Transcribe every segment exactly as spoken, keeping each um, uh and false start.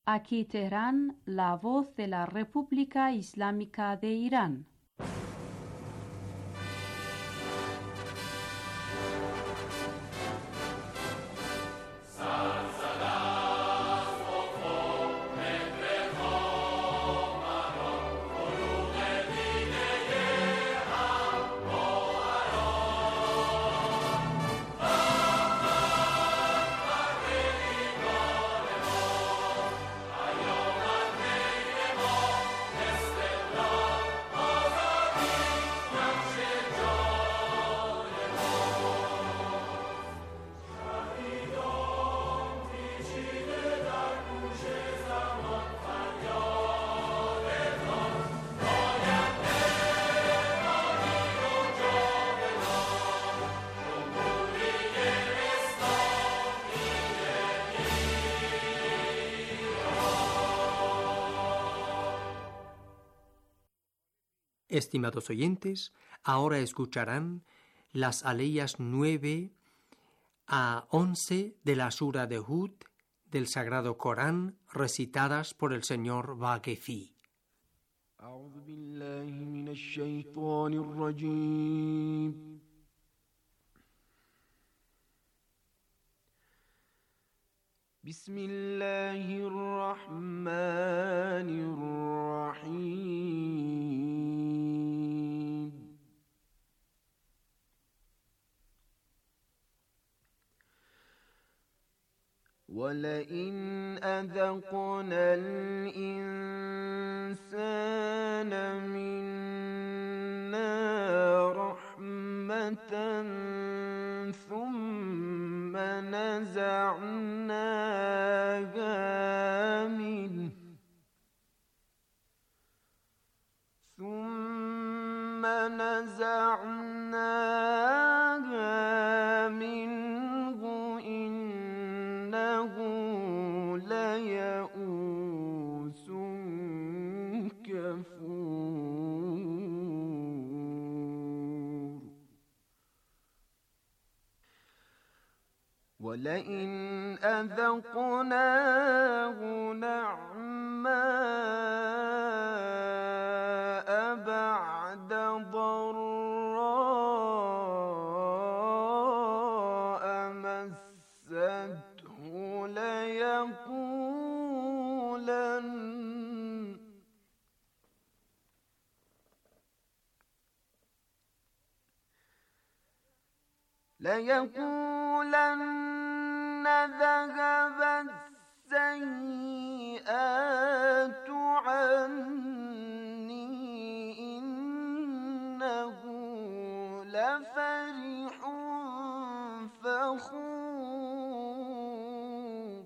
Aquí Teherán, la voz de la República Islámica de Irán. Estimados oyentes, ahora escucharán las aleyas nueve a once de la Sura de Hud del Sagrado Corán, recitadas por el señor Vaquefi. أعوذ بالله من الشيطان الرجيم. بسم الله الرحمن الرحيم. ولئن أذقنا الإنسان منا رحمة ثم نزعناها منه ثم نزعناها منه إنه ليئوس كفور. ولئن أذقناه نعماء بعد ضراء مسته ليقولن ليقولن ذهب السيئات عني إنه لفرح فخور.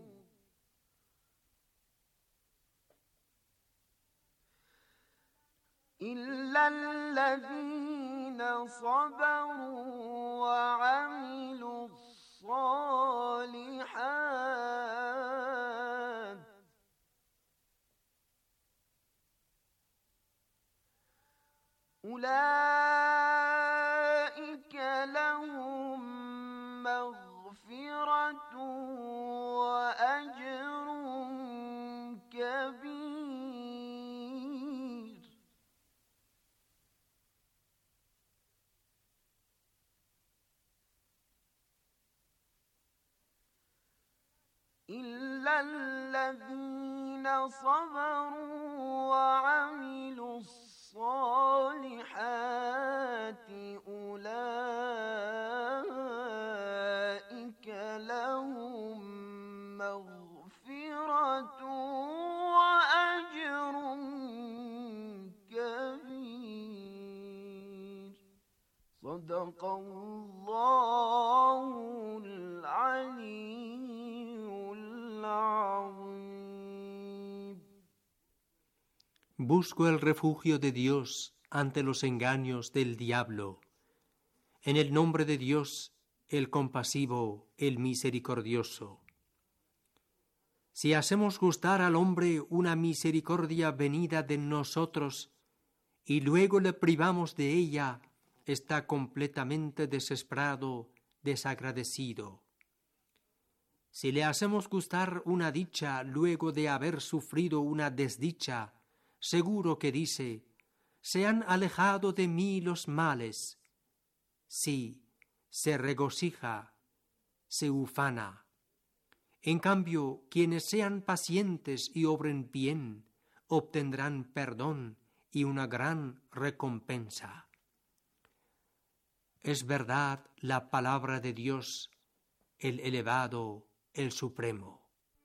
إلا الذين صبروا وعملوا الصالحات أولئك لهم مغفرة وأجر كبير. إلا الذين صبروا وعملوا الصالحات أولئك لهم مغفرة وأجر كبير. صدق الله العلي العظيم. Busco el refugio de Dios ante los engaños del diablo. En el nombre de Dios, el compasivo, el misericordioso. Si hacemos gustar al hombre una misericordia venida de nosotros y luego le privamos de ella, está completamente desesperado, desagradecido. Si le hacemos gustar una dicha luego de haber sufrido una desdicha, seguro que dice, se han alejado de mí los males. Sí, se regocija, se ufana. En cambio, quienes sean pacientes y obren bien, obtendrán perdón y una gran recompensa. Es verdad la palabra de Dios, el elevado, el supremo.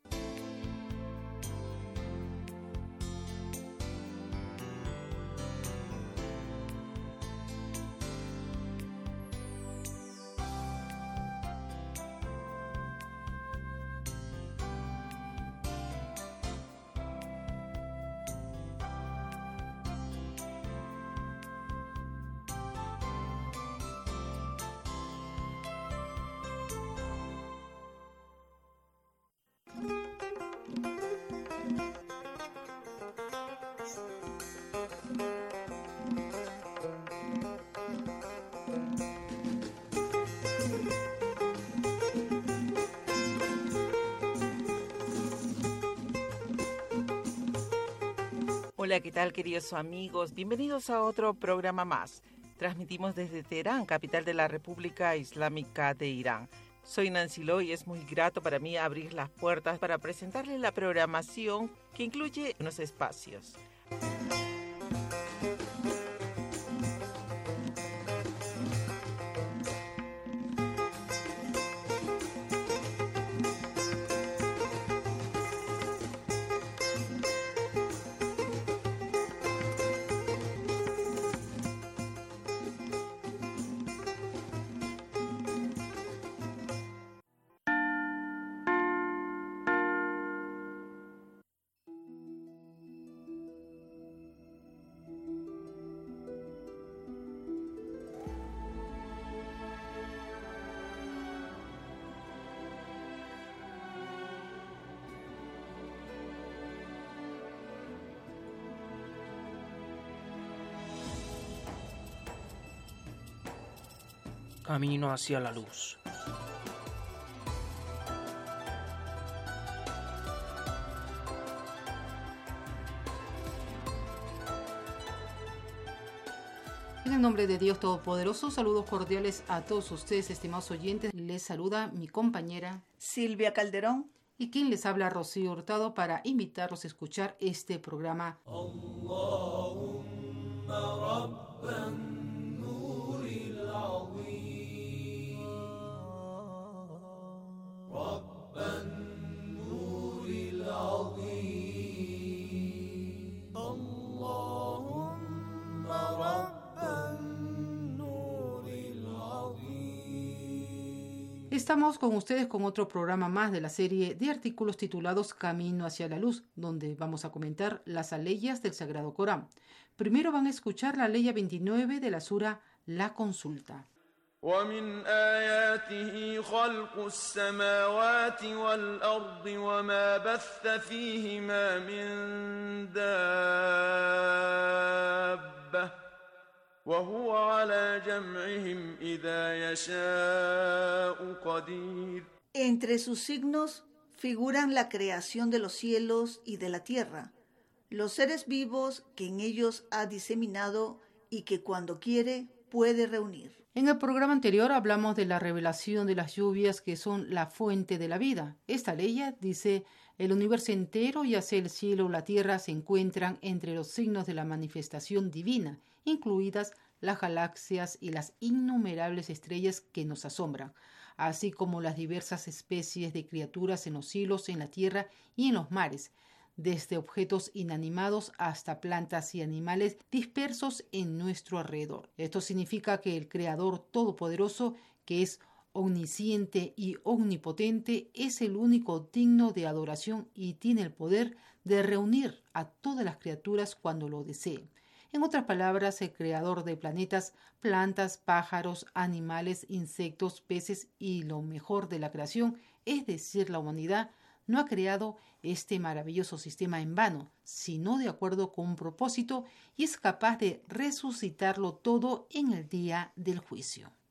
Hola, ¿qué tal, queridos amigos? Bienvenidos a otro programa más. Transmitimos desde Teherán, capital de la República Islámica de Irán. Soy Nancy Lo y es muy grato para mí abrir las puertas para presentarles la programación que incluye unos espacios. Camino hacia la luz. En el nombre de Dios Todopoderoso, saludos cordiales a todos ustedes, estimados oyentes. Les saluda mi compañera Silvia Calderón y quien les habla, Rocío Hurtado, para invitarlos a escuchar este programa. Estamos con ustedes con otro programa más de la serie de artículos titulados Camino hacia la Luz, donde vamos a comentar las aleyas del Sagrado Corán. Primero van a escuchar la aleya veintinueve de la sura La Consulta. ومن آياته خلق السماوات والأرض وما بث فيهما من دابة وهو على جمعهم إذا يشاء قدير. Entre sus signos figuran la creación de los cielos y de la tierra, los seres vivos que en ellos ha diseminado y que cuando quiere puede reunir. En el programa anterior hablamos de la revelación de las lluvias que son la fuente de la vida. Esta ley dice, el universo entero, ya sea el cielo o la tierra, se encuentran entre los signos de la manifestación divina, incluidas las galaxias y las innumerables estrellas que nos asombran, así como las diversas especies de criaturas en los cielos, en la tierra y en los mares, desde objetos inanimados hasta plantas y animales dispersos en nuestro alrededor. Esto significa que el Creador Todopoderoso, que es omnisciente y omnipotente, es el único digno de adoración y tiene el poder de reunir a todas las criaturas cuando lo desee. En otras palabras, el creador de planetas, plantas, pájaros, animales, insectos, peces y lo mejor de la creación, es decir, la humanidad, no ha creado este maravilloso sistema en vano, sino de acuerdo con un propósito y es capaz de resucitarlo todo en el día del juicio.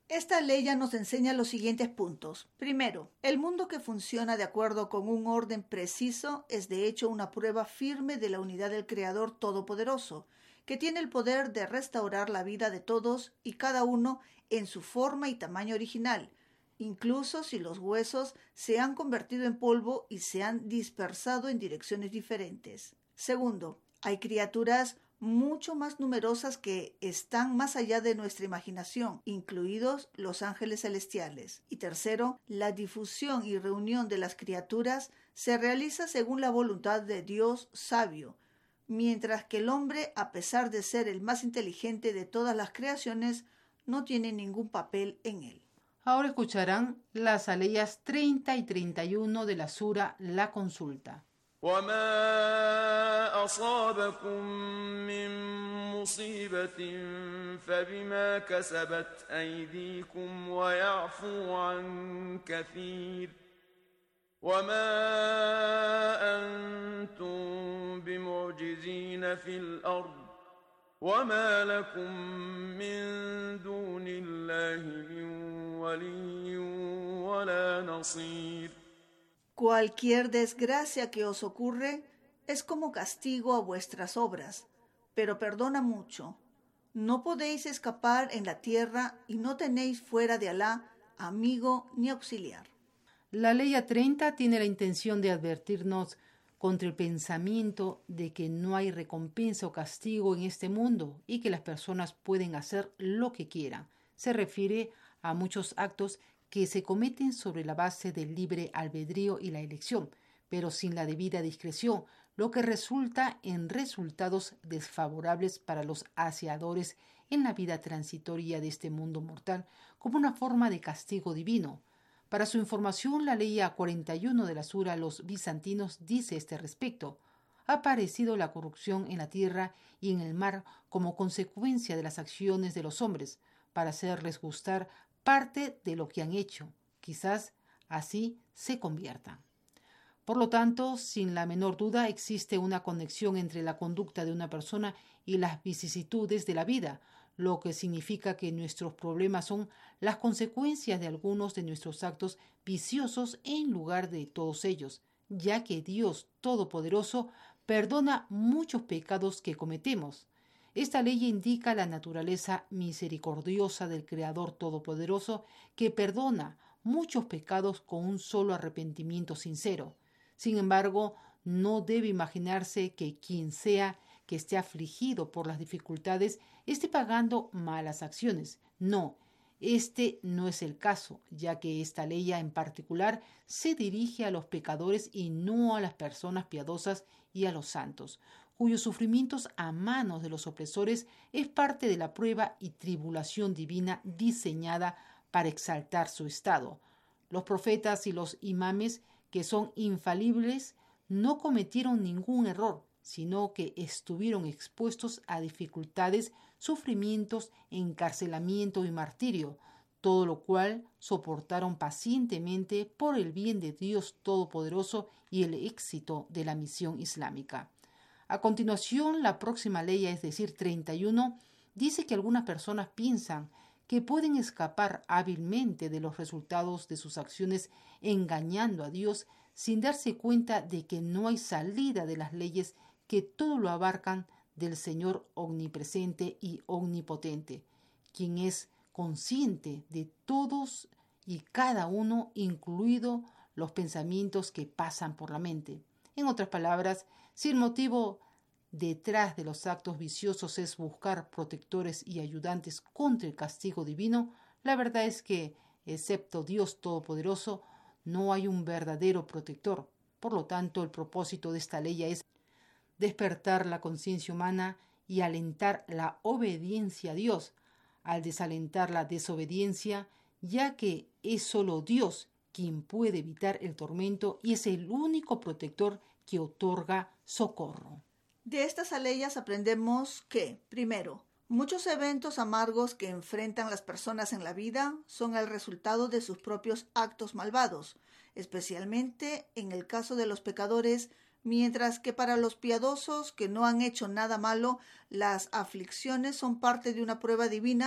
Esta ley ya nos enseña los siguientes puntos. Primero, el mundo que funciona de acuerdo con un orden preciso es de hecho una prueba firme de la unidad del Creador Todopoderoso, que tiene el poder de restaurar la vida de todos y cada uno en su forma y tamaño original, incluso si los huesos se han convertido en polvo y se han dispersado en direcciones diferentes. Segundo, hay criaturas mucho más numerosas que están más allá de nuestra imaginación, incluidos los ángeles celestiales. Y tercero, la difusión y reunión de las criaturas se realiza según la voluntad de Dios sabio, mientras que el hombre, a pesar de ser el más inteligente de todas las creaciones, no tiene ningún papel en él. Ahora escucharán las aleyas treinta y treinta y uno de la sura La Consulta. وما أصابكم من مصيبة فبما كسبت أيديكم ويعفو عن كثير وما أنتم بمعجزين في الأرض وما لكم من دون الله من ولي ولا نصير. Cualquier desgracia que os ocurre es como castigo a vuestras obras, pero perdona mucho. No podéis escapar en la tierra y no tenéis fuera de Alá amigo ni auxiliar. La ley treinta tiene la intención de advertirnos contra el pensamiento de que no hay recompensa o castigo en este mundo y que las personas pueden hacer lo que quieran. Se refiere a muchos actos que se cometen sobre la base del libre albedrío y la elección, pero sin la debida discreción, lo que resulta en resultados desfavorables para los aseadores en la vida transitoria de este mundo mortal, como una forma de castigo divino. Para su información, la ley cuarenta y uno de la sura Los Bizantinos dice este respecto: ha aparecido la corrupción en la tierra y en el mar como consecuencia de las acciones de los hombres, para hacerles gustar parte de lo que han hecho. Quizás así se conviertan. Por lo tanto, sin la menor duda, existe una conexión entre la conducta de una persona y las vicisitudes de la vida, lo que significa que nuestros problemas son las consecuencias de algunos de nuestros actos viciosos en lugar de todos ellos, ya que Dios Todopoderoso perdona muchos pecados que cometemos. Esta ley indica la naturaleza misericordiosa del Creador Todopoderoso, que perdona muchos pecados con un solo arrepentimiento sincero. Sin embargo, no debe imaginarse que quien sea que esté afligido por las dificultades esté pagando malas acciones. No, este no es el caso, ya que esta ley en particular se dirige a los pecadores y no a las personas piadosas y a los santos, cuyos sufrimientos a manos de los opresores es parte de la prueba y tribulación divina diseñada para exaltar su estado. Los profetas y los imames, que son infalibles, no cometieron ningún error, sino que estuvieron expuestos a dificultades, sufrimientos, encarcelamiento y martirio, todo lo cual soportaron pacientemente por el bien de Dios Todopoderoso y el éxito de la misión islámica. A continuación, la próxima ley, es decir, treinta y uno, dice que algunas personas piensan que pueden escapar hábilmente de los resultados de sus acciones engañando a Dios sin darse cuenta de que no hay salida de las leyes que todo lo abarcan del Señor omnipresente y omnipotente, quien es consciente de todos y cada uno, incluido los pensamientos que pasan por la mente. En otras palabras, si el motivo detrás de los actos viciosos es buscar protectores y ayudantes contra el castigo divino, la verdad es que, excepto Dios Todopoderoso, no hay un verdadero protector. Por lo tanto, el propósito de esta ley es despertar la conciencia humana y alentar la obediencia a Dios, al desalentar la desobediencia, ya que es solo Dios quien puede evitar el tormento y es el único protector que otorga socorro. De estas aleyas aprendemos que, primero, muchos eventos amargos que enfrentan las personas en la vida son el resultado de sus propios actos malvados, especialmente en el caso de los pecadores, mientras que para los piadosos que no han hecho nada malo, las aflicciones son parte de una prueba divina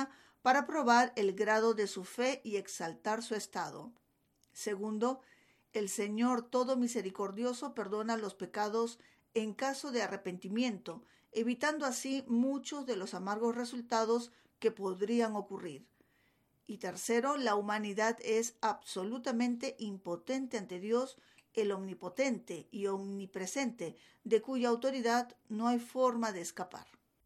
para probar el grado de su fe y exaltar su estado. Segundo, el Señor todo misericordioso perdona los pecados en caso de arrepentimiento, evitando así muchos de los amargos resultados que podrían ocurrir. Y tercero, la humanidad es absolutamente impotente ante Dios, el omnipotente y omnipresente, de cuya autoridad no hay forma de escapar.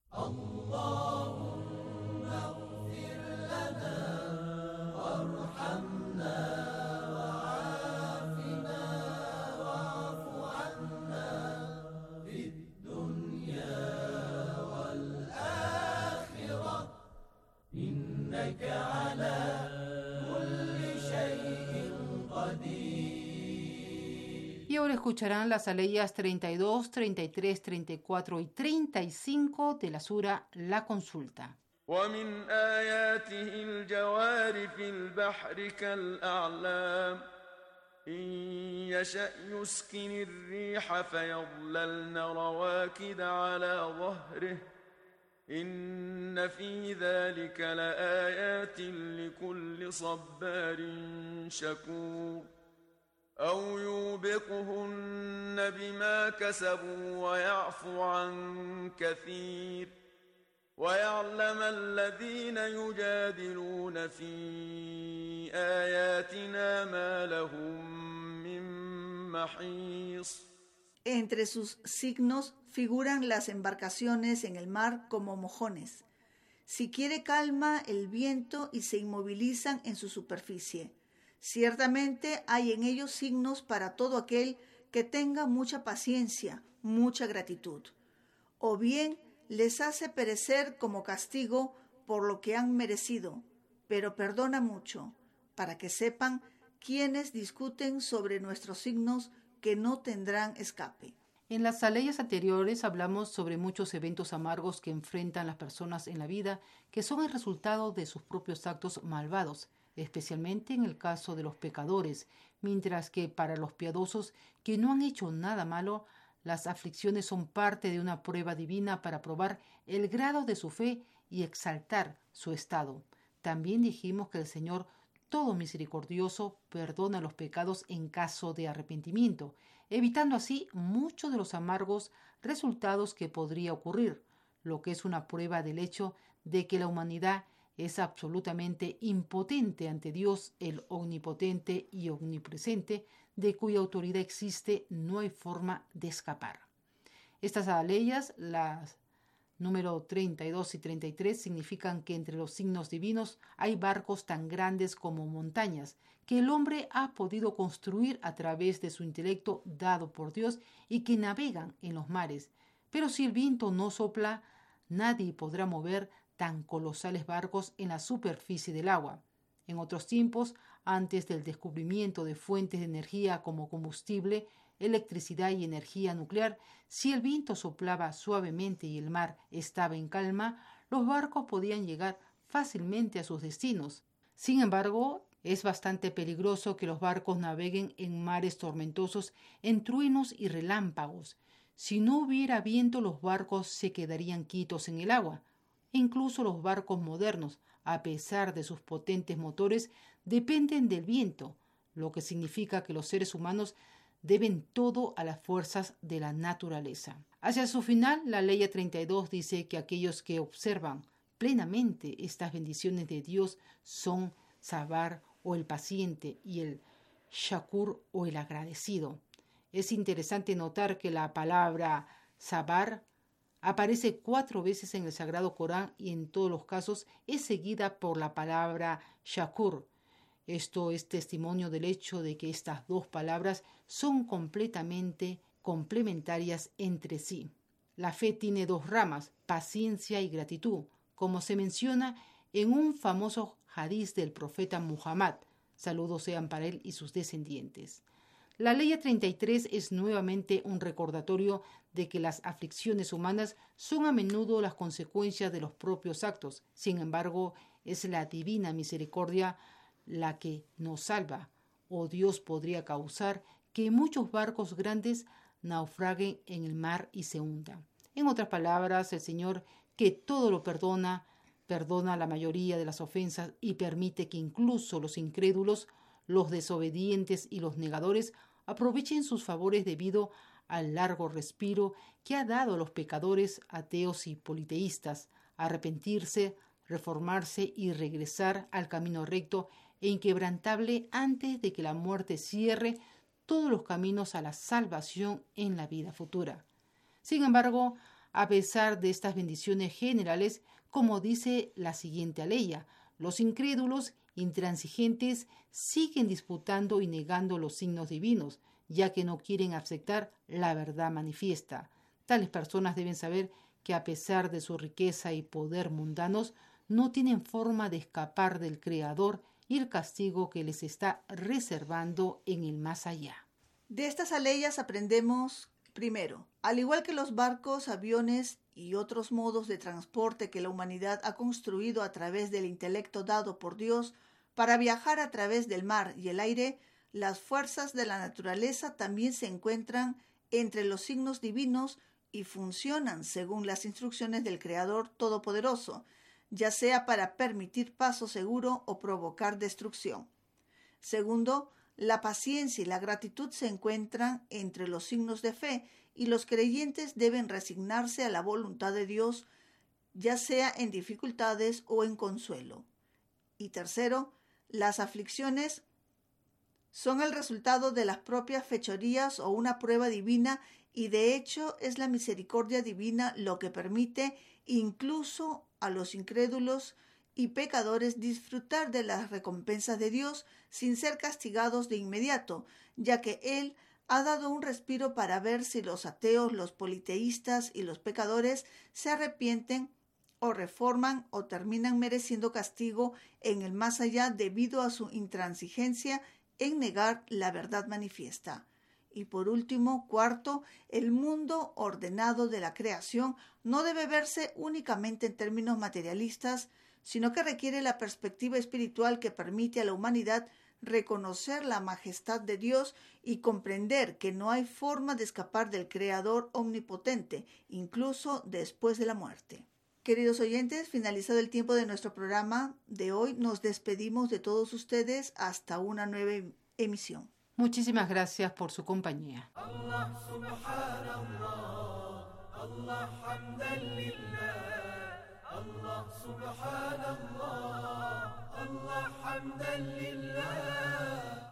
Y ahora escucharán las aleyas treinta y dos, treinta y tres, treinta y cuatro y treinta y cinco de la sura La Consulta. ومن آياته الجوار في البحر كالأعلام إن يشأ يسكن الريح فيظللن رواكد على ظهره إن في ذلك لآيات لكل صبار شكور أو يوبقهن بما كسبوا ويعفو عن كثير ويعلم الذين يجادلون في آياتنا ما لهم من محيص. Entre sus signos figuran las embarcaciones en el mar como mojones. Si quiere calma el viento y se inmovilizan en su superficie. Ciertamente hay en ellos signos para todo aquel que tenga mucha paciencia, mucha gratitud. O bien les hace perecer como castigo por lo que han merecido, pero perdona mucho, para que sepan quienes discuten sobre nuestros signos que no tendrán escape. En las aleyas anteriores hablamos sobre muchos eventos amargos que enfrentan las personas en la vida, que son el resultado de sus propios actos malvados, especialmente en el caso de los pecadores, mientras que para los piadosos que no han hecho nada malo, las aflicciones son parte de una prueba divina para probar el grado de su fe y exaltar su estado. También dijimos que el Señor todo misericordioso perdona los pecados en caso de arrepentimiento, evitando así muchos de los amargos resultados que podría ocurrir, lo que es una prueba del hecho de que la humanidad es absolutamente impotente ante Dios, el omnipotente y omnipresente, de cuya autoridad existe, no hay forma de escapar. Estas aleyas, las número treinta y dos y treinta y tres, significan que entre los signos divinos hay barcos tan grandes como montañas, que el hombre ha podido construir a través de su intelecto dado por Dios y que navegan en los mares. Pero si el viento no sopla, nadie podrá mover tan colosales barcos en la superficie del agua. En otros tiempos, antes del descubrimiento de fuentes de energía como combustible, electricidad y energía nuclear, si el viento soplaba suavemente y el mar estaba en calma, los barcos podían llegar fácilmente a sus destinos. Sin embargo, es bastante peligroso que los barcos naveguen en mares tormentosos, en truenos y relámpagos. Si no hubiera viento, los barcos se quedarían quietos en el agua. Incluso los barcos modernos, a pesar de sus potentes motores, dependen del viento, lo que significa que los seres humanos deben todo a las fuerzas de la naturaleza. Hacia su final, la ley treinta y dos dice que aquellos que observan plenamente estas bendiciones de Dios son Sabar o el paciente y el Shakur o el agradecido. Es interesante notar que la palabra Sabar aparece cuatro veces en el Sagrado Corán y en todos los casos es seguida por la palabra Shakur. Esto es testimonio del hecho de que estas dos palabras son completamente complementarias entre sí. La fe tiene dos ramas, paciencia y gratitud, como se menciona en un famoso hadiz del profeta Muhammad, saludos sean para él y sus descendientes. La ley treinta y tres es nuevamente un recordatorio de que las aflicciones humanas son a menudo las consecuencias de los propios actos. Sin embargo, es la divina misericordia la que nos salva, o Dios podría causar que muchos barcos grandes naufraguen en el mar y se hundan. En otras palabras, el Señor, que todo lo perdona, perdona la mayoría de las ofensas y permite que incluso los incrédulos, los desobedientes y los negadores aprovechen sus favores debido al largo respiro que ha dado a los pecadores, ateos y politeístas, arrepentirse, reformarse y regresar al camino recto e inquebrantable antes de que la muerte cierre todos los caminos a la salvación en la vida futura. Sin embargo, a pesar de estas bendiciones generales, como dice la siguiente aleya, los incrédulos intransigentes siguen disputando y negando los signos divinos, ya que no quieren aceptar la verdad manifiesta. Tales personas deben saber que a pesar de su riqueza y poder mundanos, no tienen forma de escapar del Creador y el castigo que les está reservando en el más allá. De estas aleyas aprendemos, primero, al igual que los barcos, aviones y otros modos de transporte que la humanidad ha construido a través del intelecto dado por Dios para viajar a través del mar y el aire, las fuerzas de la naturaleza también se encuentran entre los signos divinos y funcionan según las instrucciones del Creador Todopoderoso, ya sea para permitir paso seguro o provocar destrucción. Segundo, la paciencia y la gratitud se encuentran entre los signos de fe y los creyentes deben resignarse a la voluntad de Dios, ya sea en dificultades o en consuelo. Y tercero, las aflicciones son el resultado de las propias fechorías o una prueba divina y de hecho es la misericordia divina lo que permite incluso a los incrédulos y pecadores disfrutar de las recompensas de Dios sin ser castigados de inmediato, ya que Él ha dado un respiro para ver si los ateos, los politeístas y los pecadores se arrepienten o reforman o terminan mereciendo castigo en el más allá debido a su intransigencia en negar la verdad manifiesta. Y por último, cuarto, el mundo ordenado de la creación no debe verse únicamente en términos materialistas, sino que requiere la perspectiva espiritual que permite a la humanidad reconocer la majestad de Dios y comprender que no hay forma de escapar del Creador omnipotente, incluso después de la muerte. Queridos oyentes, finalizado el tiempo de nuestro programa de hoy, nos despedimos de todos ustedes hasta una nueva emisión. Muchísimas gracias por su compañía. Allah subhanallah, Allah hamdan lillah, Allah subhanallah, Allah hamdan lillah.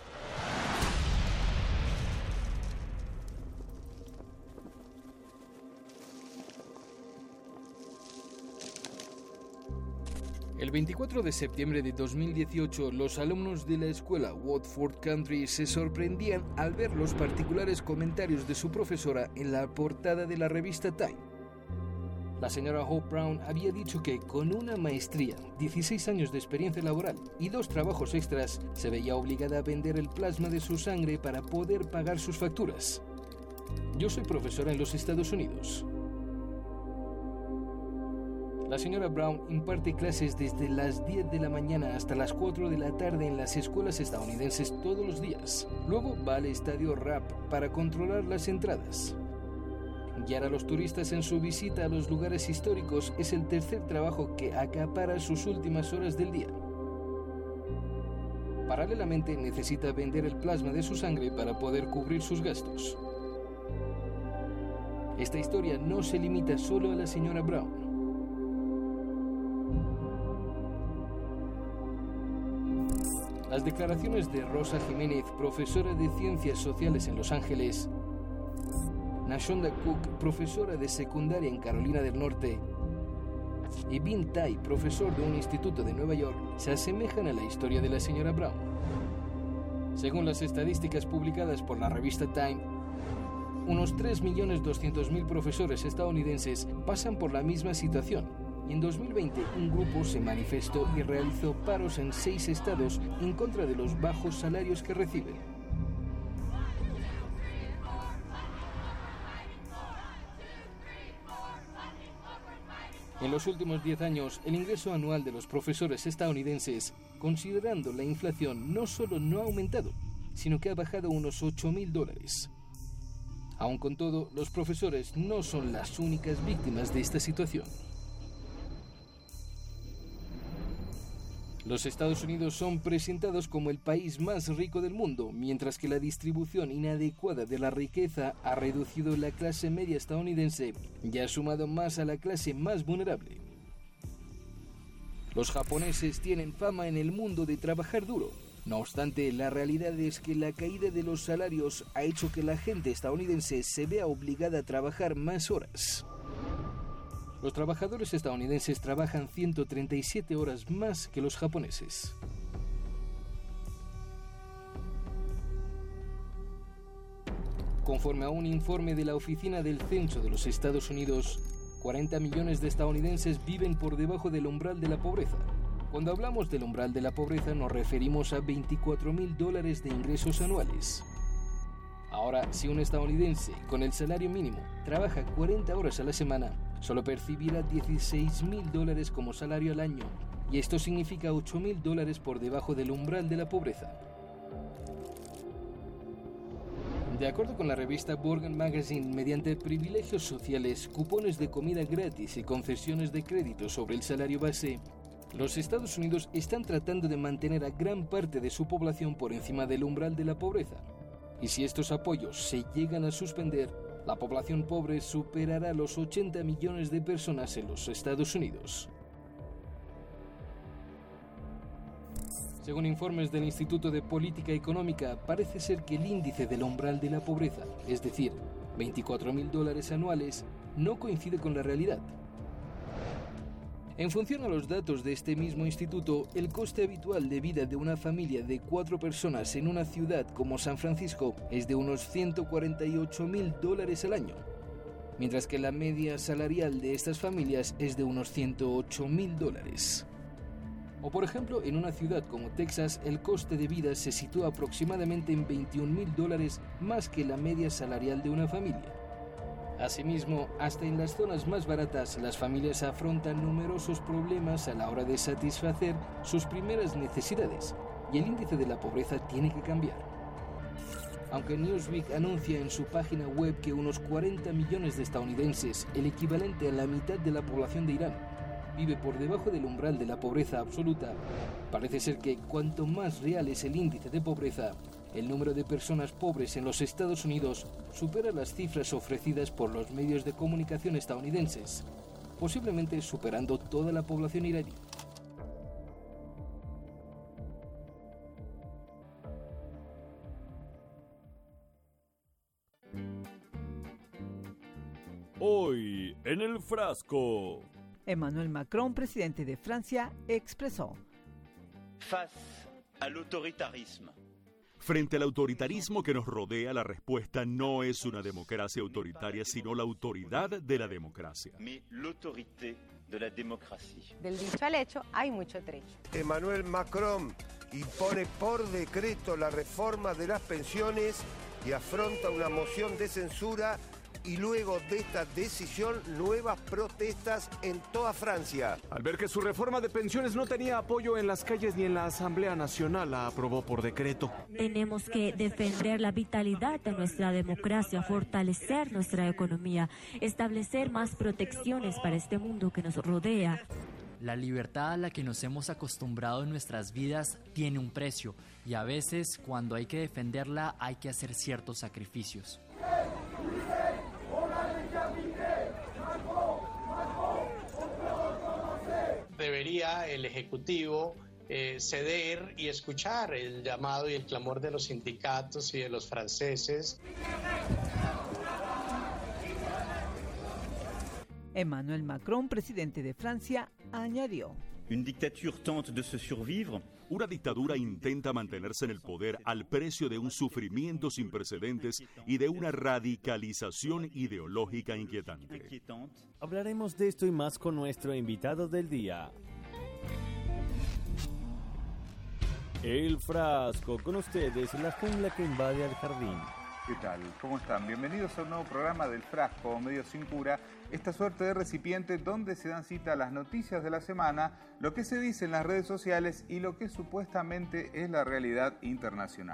El veinticuatro de septiembre de dos mil dieciocho, los alumnos de la escuela Watford Country se sorprendían al ver los particulares comentarios de su profesora en la portada de la revista Time. La señora Hope Brown había dicho que con una maestría, dieciséis años de experiencia laboral y dos trabajos extras, se veía obligada a vender el plasma de su sangre para poder pagar sus facturas. Yo soy profesora en los Estados Unidos. La señora Brown imparte clases desde las diez de la mañana hasta las cuatro de la tarde en las escuelas estadounidenses todos los días. Luego va al estadio R A P para controlar las entradas. Guiar a los turistas en su visita a los lugares históricos es el tercer trabajo que acapara sus últimas horas del día. Paralelamente necesita vender el plasma de su sangre para poder cubrir sus gastos. Esta historia no se limita solo a la señora Brown. Las declaraciones de Rosa Jiménez, profesora de Ciencias Sociales en Los Ángeles, Nashonda Cook, profesora de secundaria en Carolina del Norte, y Bin Tai, profesor de un instituto de Nueva York, se asemejan a la historia de la señora Brown. Según las estadísticas publicadas por la revista Time, unos tres millones doscientos mil profesores estadounidenses pasan por la misma situación. Y en dos mil veinte un grupo se manifestó y realizó paros en seis estados en contra de los bajos salarios que reciben. En los últimos diez años, el ingreso anual de los profesores estadounidenses, considerando la inflación, no solo no ha aumentado, sino que ha bajado unos ocho mil dólares. Aun con todo, los profesores no son las únicas víctimas de esta situación. Los Estados Unidos son presentados como el país más rico del mundo, mientras que la distribución inadecuada de la riqueza ha reducido la clase media estadounidense y ha sumado más a la clase más vulnerable. Los japoneses tienen fama en el mundo de trabajar duro. No obstante, la realidad es que la caída de los salarios ha hecho que la gente estadounidense se vea obligada a trabajar más horas. Los trabajadores estadounidenses trabajan ciento treinta y siete horas más que los japoneses. Conforme a un informe de la Oficina del Censo de los Estados Unidos, cuarenta millones de estadounidenses viven por debajo del umbral de la pobreza. Cuando hablamos del umbral de la pobreza nos referimos a veinticuatro mil dólares de ingresos anuales. Ahora, si un estadounidense con el salario mínimo trabaja cuarenta horas a la semana, solo percibirá dieciséis mil dólares como salario al año, y esto significa ocho mil dólares por debajo del umbral de la pobreza. De acuerdo con la revista Borgen Magazine, mediante privilegios sociales, cupones de comida gratis y concesiones de crédito sobre el salario base, los Estados Unidos están tratando de mantener a gran parte de su población por encima del umbral de la pobreza. Y si estos apoyos se llegan a suspender, la población pobre superará los ochenta millones de personas en los Estados Unidos. Según informes del Instituto de Política Económica, parece ser que el índice del umbral de la pobreza, es decir, veinticuatro mil dólares anuales, no coincide con la realidad. En función a los datos de este mismo instituto, el coste habitual de vida de una familia de cuatro personas en una ciudad como San Francisco es de unos ciento cuarenta y ocho mil dólares al año, mientras que la media salarial de estas familias es de unos ciento ocho mil dólares. O por ejemplo, en una ciudad como Texas, el coste de vida se sitúa aproximadamente en veintiún mil dólares más que la media salarial de una familia. Asimismo, hasta en las zonas más baratas, las familias afrontan numerosos problemas a la hora de satisfacer sus primeras necesidades, y el índice de la pobreza tiene que cambiar. Aunque Newsweek anuncia en su página web que unos cuarenta millones de estadounidenses, el equivalente a la mitad de la población de Irán, vive por debajo del umbral de la pobreza absoluta, parece ser que cuanto más real es el índice de pobreza, el número de personas pobres en los Estados Unidos supera las cifras ofrecidas por los medios de comunicación estadounidenses, posiblemente superando toda la población iraní. Hoy en el frasco. Emmanuel Macron, presidente de Francia, expresó: Face al autoritarismo. Frente al autoritarismo que nos rodea, la respuesta no es una democracia autoritaria, sino la autoridad de la democracia. Del dicho al hecho hay mucho trecho. Emmanuel Macron impone por decreto la reforma de las pensiones y afronta una moción de censura, y luego de esta decisión, nuevas protestas en toda Francia. Al ver que su reforma de pensiones no tenía apoyo en las calles ni en la Asamblea Nacional, la aprobó por decreto. Tenemos que defender la vitalidad de nuestra democracia, fortalecer nuestra economía, establecer más protecciones para este mundo que nos rodea. La libertad a la que nos hemos acostumbrado en nuestras vidas tiene un precio, y a veces, cuando hay que defenderla, hay que hacer ciertos sacrificios. Debería el Ejecutivo eh, ceder y escuchar el llamado y el clamor de los sindicatos y de los franceses. Emmanuel Macron, presidente de Francia, añadió: Une dictature tente de se survivre. Una dictadura intenta mantenerse en el poder al precio de un sufrimiento sin precedentes y de una radicalización ideológica inquietante. Hablaremos de esto y más con nuestro invitado del día. El frasco, con ustedes, la jungla que invade al jardín. ¿Qué tal? ¿Cómo están? Bienvenidos a un nuevo programa del Frasco, medio sin cura, esta suerte de recipiente donde se dan cita a las noticias de la semana, lo que se dice en las redes sociales y lo que supuestamente es la realidad internacional.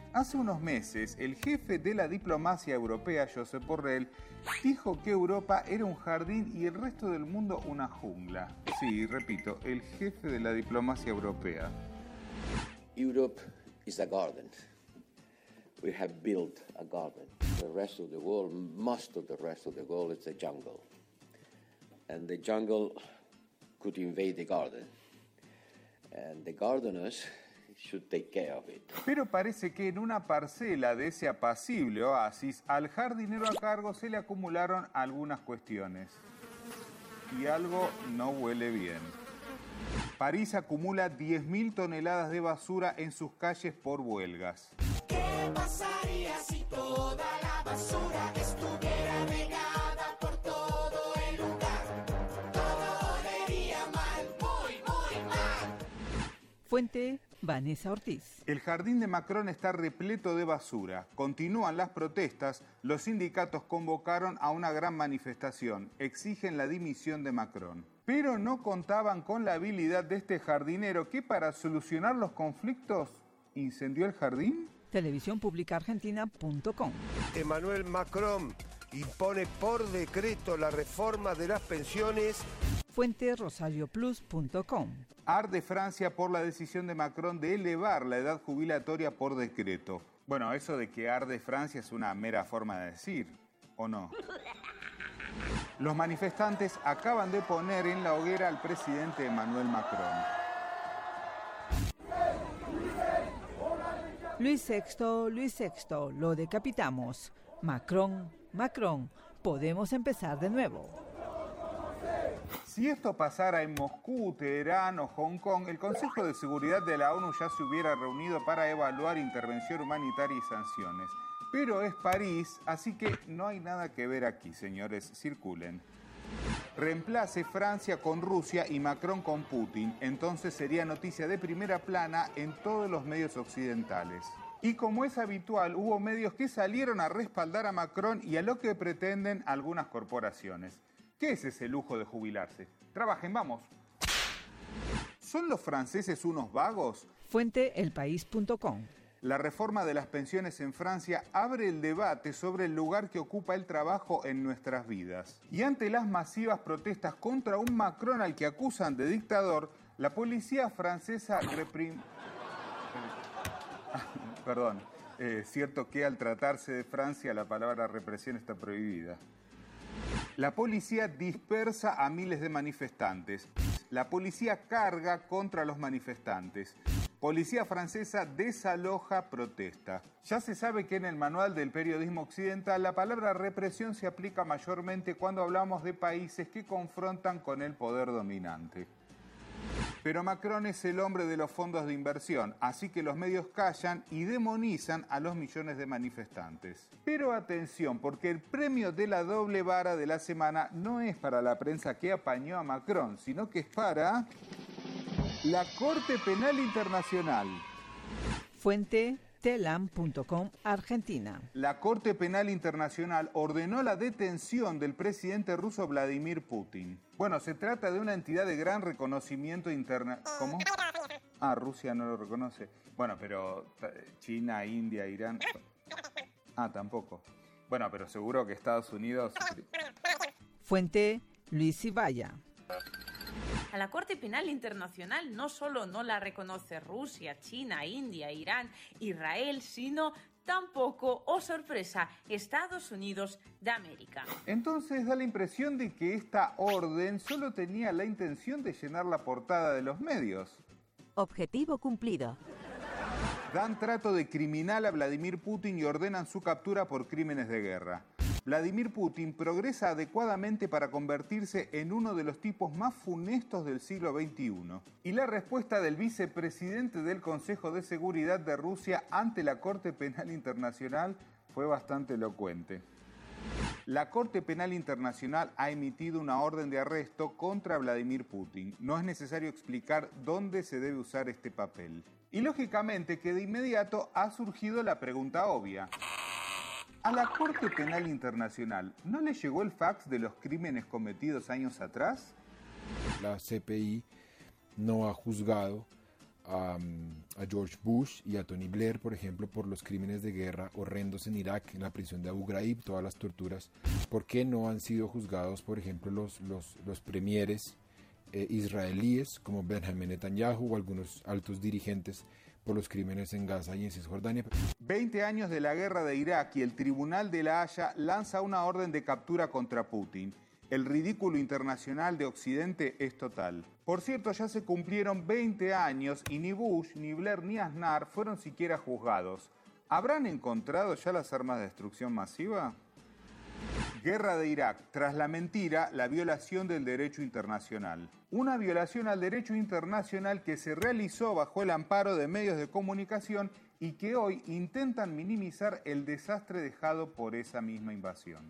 Hace unos meses, el jefe de la diplomacia europea, Josep Borrell, dijo que Europa era un jardín y el resto del mundo una jungla. Sí, repito, el jefe de la diplomacia europea. Europe is a garden. We have built a garden. The rest of the world, most of the rest of the world is a jungle. And the jungle could invade the garden. And the gardeners should take care of it. Pero parece que en una parcela de ese apacible oasis, al jardinero a cargo se le acumularon algunas cuestiones. Y algo no huele bien. París acumula diez mil toneladas de basura en sus calles por huelgas. ¿Qué pasaría si toda la basura estuviera regada por todo el lugar? Todo olería mal, muy, muy mal. Fuente Vanessa Ortiz. El jardín de Macron está repleto de basura. Continúan las protestas. Los sindicatos convocaron a una gran manifestación. Exigen la dimisión de Macron. Pero no contaban con la habilidad de este jardinero que para solucionar los conflictos incendió el jardín. televisión pública argentina punto com. Emmanuel Macron impone por decreto la reforma de las pensiones. Fuente rosario plus punto com. Arde Francia por la decisión de Macron de elevar la edad jubilatoria por decreto. Bueno, eso de que arde Francia es una mera forma de decir, ¿o no? Los manifestantes acaban de poner en la hoguera al presidente Emmanuel Macron. Luis sexto, Luis sexto, lo decapitamos. Macron, Macron, podemos empezar de nuevo. Si esto pasara en Moscú, Teherán o Hong Kong, el Consejo de Seguridad de la ONU ya se hubiera reunido para evaluar intervención humanitaria y sanciones. Pero es París, así que no hay nada que ver aquí, señores, circulen. Reemplace Francia con Rusia y Macron con Putin, entonces sería noticia de primera plana en todos los medios occidentales. Y como es habitual, hubo medios que salieron a respaldar a Macron y a lo que pretenden algunas corporaciones. ¿Qué es ese lujo de jubilarse? Trabajen, vamos. ¿Son los franceses unos vagos? Fuente el país punto com. La reforma de las pensiones en Francia abre el debate sobre el lugar que ocupa el trabajo en nuestras vidas. Y ante las masivas protestas contra un Macron al que acusan de dictador, la policía francesa reprim... Perdón, es eh, cierto que al tratarse de Francia la palabra represión está prohibida. La policía dispersa a miles de manifestantes. La policía carga contra los manifestantes. Policía francesa desaloja protesta. Ya se sabe que en el manual del periodismo occidental la palabra represión se aplica mayormente cuando hablamos de países que confrontan con el poder dominante. Pero Macron es el hombre de los fondos de inversión, así que los medios callan y demonizan a los millones de manifestantes. Pero atención, porque el premio de la doble vara de la semana no es para la prensa que apañó a Macron, sino que es para la Corte Penal Internacional. Fuente telam punto com Argentina. La Corte Penal Internacional ordenó la detención del presidente ruso Vladimir Putin. Bueno, se trata de una entidad de gran reconocimiento internacional. ¿Cómo? Ah, Rusia no lo reconoce. Bueno, pero China, India, Irán... Ah, tampoco. Bueno, pero seguro que Estados Unidos... Fuente Luis Ibaya. A la Corte Penal Internacional no solo no la reconoce Rusia, China, India, Irán, Israel, sino tampoco, oh sorpresa, Estados Unidos de América. Entonces da la impresión de que esta orden solo tenía la intención de llenar la portada de los medios. Objetivo cumplido. Dan trato de criminal a Vladimir Putin y ordenan su captura por crímenes de guerra. Vladimir Putin progresa adecuadamente para convertirse en uno de los tipos más funestos del siglo veintiuno. Y la respuesta del vicepresidente del Consejo de Seguridad de Rusia ante la Corte Penal Internacional fue bastante elocuente. La Corte Penal Internacional ha emitido una orden de arresto contra Vladimir Putin. No es necesario explicar dónde se debe usar este papel. Y lógicamente que de inmediato ha surgido la pregunta obvia. ¿A la Corte Penal Internacional no le llegó el fax de los crímenes cometidos años atrás? La C P I no ha juzgado a, a George Bush y a Tony Blair, por ejemplo, por los crímenes de guerra horrendos en Irak, en la prisión de Abu Ghraib, todas las torturas? ¿Por qué no han sido juzgados, por ejemplo, los, los, los premieres eh, israelíes como Benjamin Netanyahu o algunos altos dirigentes por los crímenes en Gaza y en Cisjordania? veinte años de la guerra de Irak y el Tribunal de la Haya lanza una orden de captura contra Putin. El ridículo internacional de Occidente es total. Por cierto, ya se cumplieron veinte años y ni Bush, ni Blair, ni Aznar fueron siquiera juzgados. ¿Habrán encontrado ya las armas de destrucción masiva? Guerra de Irak. Tras la mentira, la violación del derecho internacional. Una violación al derecho internacional que se realizó bajo el amparo de medios de comunicación y que hoy intentan minimizar el desastre dejado por esa misma invasión.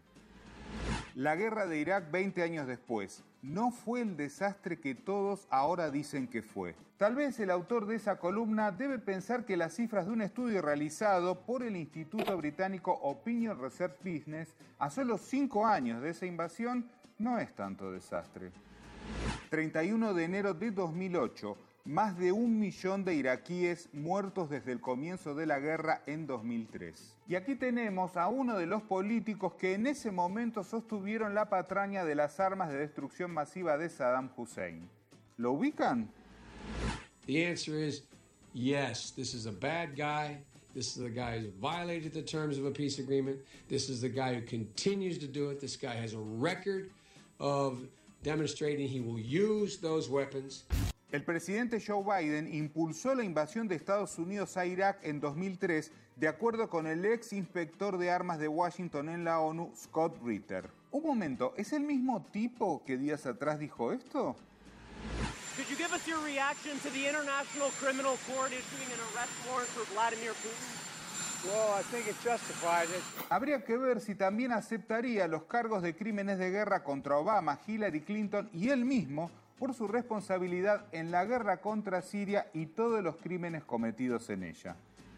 La guerra de Irak veinte años después no fue el desastre que todos ahora dicen que fue. Tal vez el autor de esa columna debe pensar que las cifras de un estudio realizado por el Instituto Británico Opinion Research Business a solo cinco años de esa invasión no es tanto desastre. treinta y uno de enero de dos mil ocho, más de un millón de iraquíes muertos desde el comienzo de la guerra en dos mil tres. Y aquí tenemos a uno de los políticos que en ese momento sostuvieron la patraña de las armas de destrucción masiva de Saddam Hussein. ¿Lo ubican? The answer is yes, this is a bad guy. This is the guy who's violated the terms of a peace agreement. This is the guy who continues to do it. This guy has a record of demonstrating he will use those weapons. El presidente Joe Biden impulsó la invasión de Estados Unidos a Irak en dos mil tres, de acuerdo con el ex inspector de armas de Washington en la ONU, Scott Ritter. Un momento, ¿es el mismo tipo que días atrás dijo esto? Could you give us your reaction to the International Criminal Court issuing an arrest warrant for Vladimir Putin? Well, I think it's justified. Habría que ver si también aceptaría los cargos de crímenes de guerra contra Obama, Hillary Clinton y él mismo por su responsabilidad en la guerra contra Siria y todos los crímenes cometidos en ella.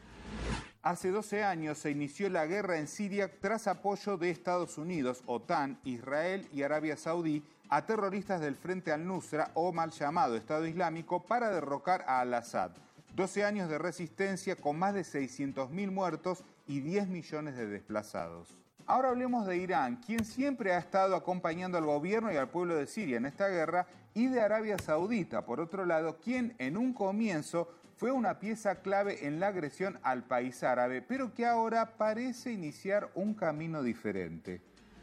Hace doce años se inició la guerra en Siria tras apoyo de Estados Unidos, OTAN, Israel y Arabia Saudí a terroristas del Frente al-Nusra o mal llamado Estado Islámico para derrocar a al-Assad. doce años de resistencia con más de seiscientos mil muertos y diez millones de desplazados. Ahora hablemos de Irán, quien siempre ha estado acompañando al gobierno y al pueblo de Siria en esta guerra, y de Arabia Saudita, por otro lado, quien en un comienzo fue una pieza clave en la agresión al país árabe, pero que ahora parece iniciar un camino diferente.